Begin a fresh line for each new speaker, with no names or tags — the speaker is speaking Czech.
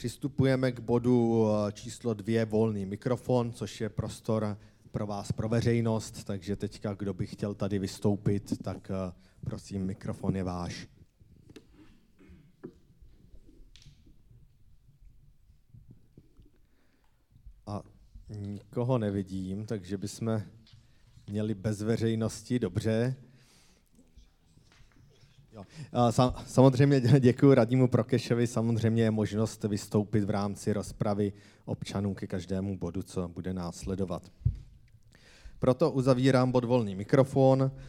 Přistupujeme k bodu číslo 2, volný mikrofon, což je prostor pro vás, pro veřejnost, takže teďka, kdo by chtěl tady vystoupit, tak prosím, mikrofon je váš. A nikoho nevidím, takže bychom měli bez veřejnosti, dobře. Jo. Samozřejmě děkuji radnímu Prokešovi, samozřejmě je možnost vystoupit v rámci rozpravy občanů ke každému bodu, co bude následovat. Proto uzavírám bod volný mikrofon